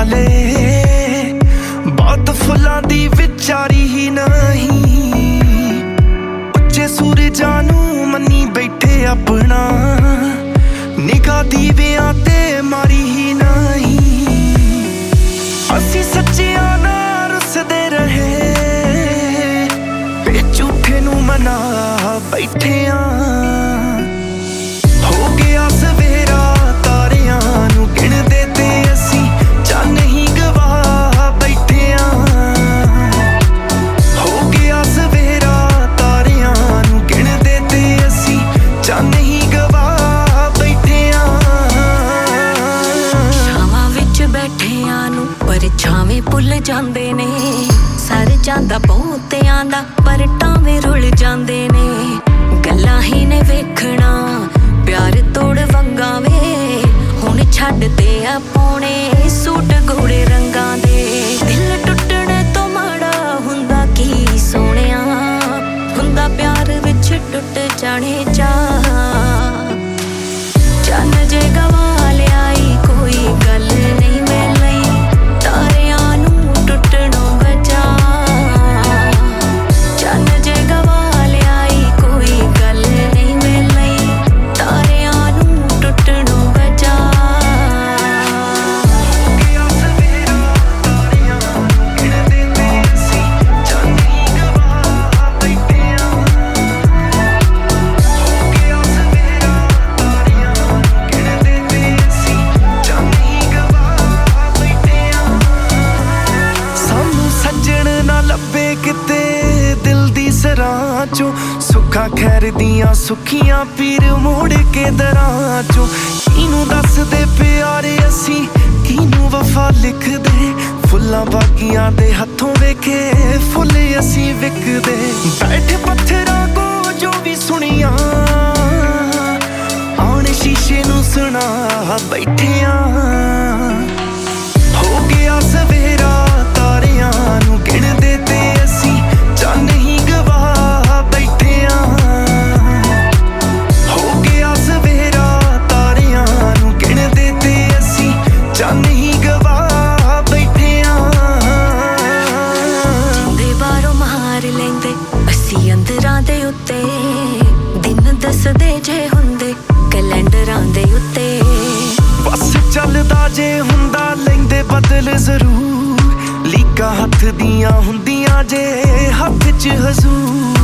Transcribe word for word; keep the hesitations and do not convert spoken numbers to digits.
ले बहुत फुल्लां दी विचारी ही नहीं उच्चे सूरजां नूं मन्नी बैठे अपना निगाह दीवियां ते मारी ही नहीं असीं सच्चियां नाल रुसदे रहे ते झूठे नूं मना बैठे आ हो गया सवेरा तारियां नूं गिणदे ते असीं चन्न ही गवा बैठे आ हो गया सवेरा तारियां नूं गिणदे ते असीं चन्न ही गवा बैठे आ छावां विच बैठियां नूं पर छावें भुल जांदे ने सर जांदा बहुतियां दा पर टावें रुल जांदे ने गल्लां ही ने वेखणा प्यार तोड़ वंगा वे हुण छड्डदे आ पौणे सूट गूड़े रंगां दे दिल टुटणे तो माड़ा हुंदा की सोहणिया हुंदा प्यार विच टुट जाणे चा चन्न जे गवा लियाई कोई गल नहीं मिलई तारियां नूं टुटणों बचा चन्न जे गवा लियाई कोई गल नहीं मिलई तारियां नूं टुटणों बचा गया सवेरा तारियां गिणदे ते असीं चन्न ही गवा बैठे आ हो गया सवेरा तारियां गिणदे ते असीं चन्न ही गवा बैठे आ सानू सज्जण ना लभे किते दिल दी सराह चों सुखा खैर दियां सुखियां पीर मोड़ के दरां चों किनू दस दे प्यारे असीं किनू वफा लिख दे फुल्लां बागियां दे हत्थों वेखे फुल असीं विकदे बैठे पत्थरां को जो भी सुनियां आने शीशे नू सुना बैठे आ हो गया सवेरा तारियां नूं गिणदे ते असीं चन्न ही गवा बैठे आ हो गया सवेरा तारियां नूं गिणदे ते असीं चन्न ही गवा बैठे आ जिंदे बारों मार लैंदे असीं अंदरां दे उत्ते दिन दसदे जे हुंदे कैलेंडरां दे उत्ते बस चलदा जे हुंदा लैंदे बदल जरूर लीका हत्थ दियां हुंदियां जे हत्थ च हजूर